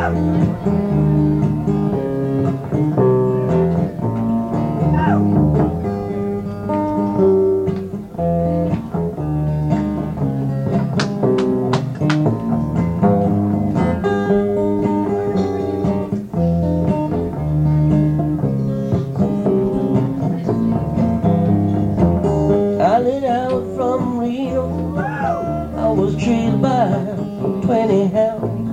I lit out from Rio. I was trailed by 20 hounds.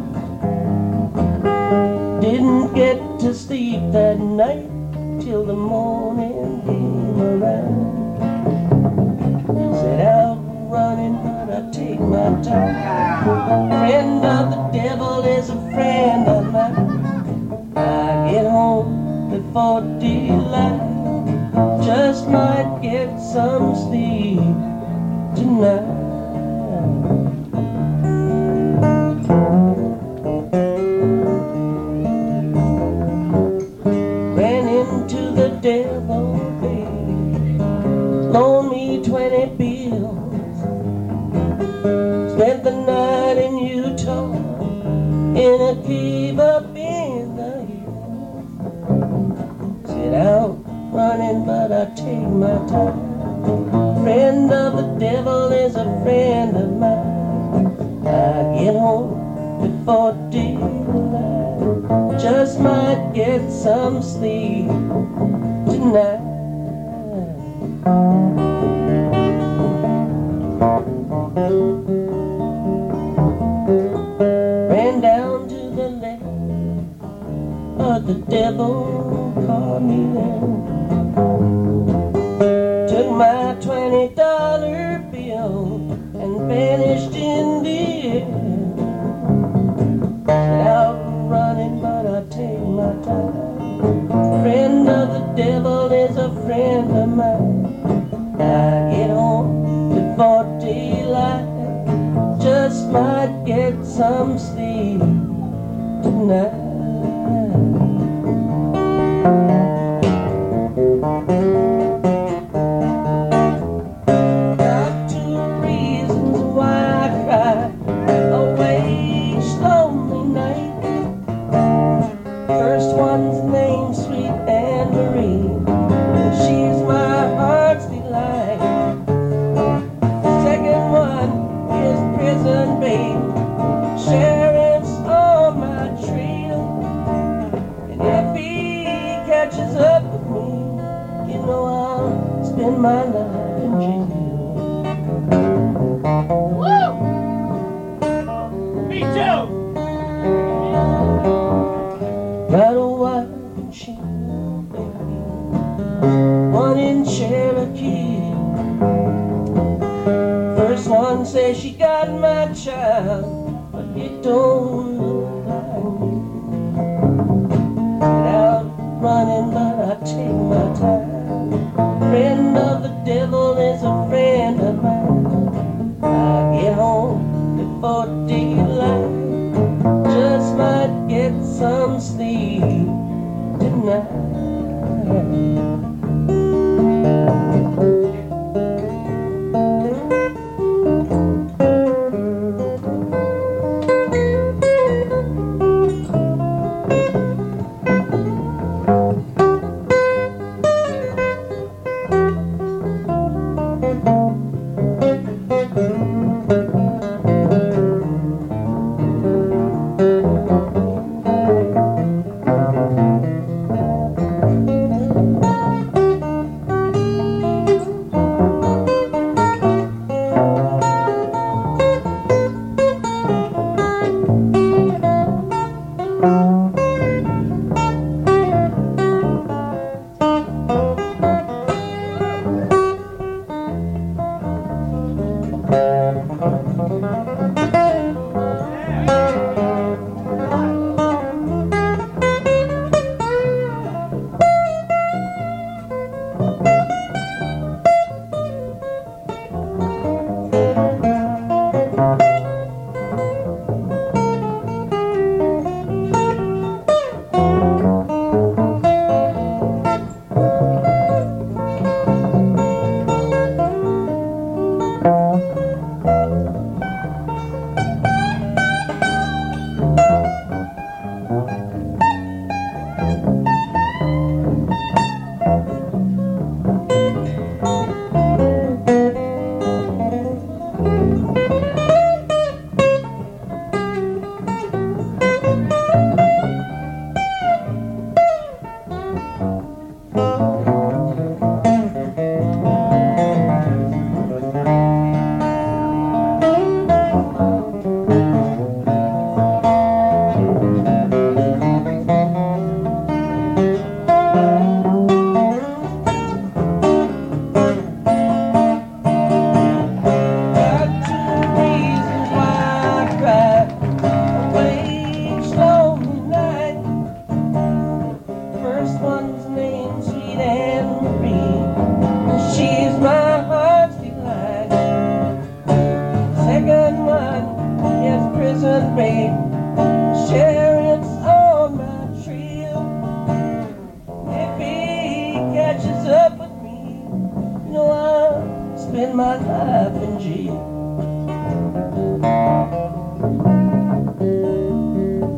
Didn't get to sleep that night till the morning came around. Set out running, but I take my time. Friend of the devil is a friend of mine. I get home before daylight. Just might get some sleep tonight. Ran into the devil, baby. Loaned me 20 bills. Spent the night in Utah in a cave up in the hills. Sit out running, but I take my time. Friend of the devil is a friend of mine. I get home before daylight. Just might get some sleep tonight. Ran down to the lake, but the devil caught me there. Took my $20 bill and vanished in the air. Out running, but I take my time. Friend of the devil is a friend of mine. I get home before daylight. Just might get some sleep tonight. First one's named Sweet Anne Marie. She's my heart's delight. Second one is Prison Babe. Sheriff's on my trail. And if he catches up with me, you know I'll spend my life in jail. Woo! Me too! Got a wife in Chino, baby, one in Cherokee. First one says she got my child, but it don't look like me. Get out running, but I take my time. Friend of the devil is a friend of mine. I get home before daylight. Just might get some sleep tonight.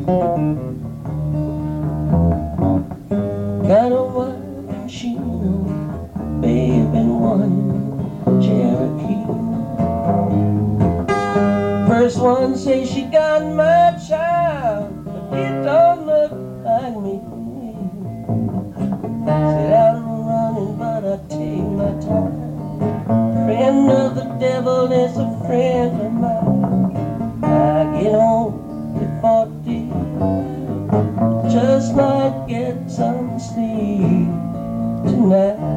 Got a wife and she knows, babe, and one Cherokee. First one say she got my child, but it don't look like me. Said I'm running, but I take my time. Friend of the devil is a friend of mine. I get home at 40, just might get some sleep tonight.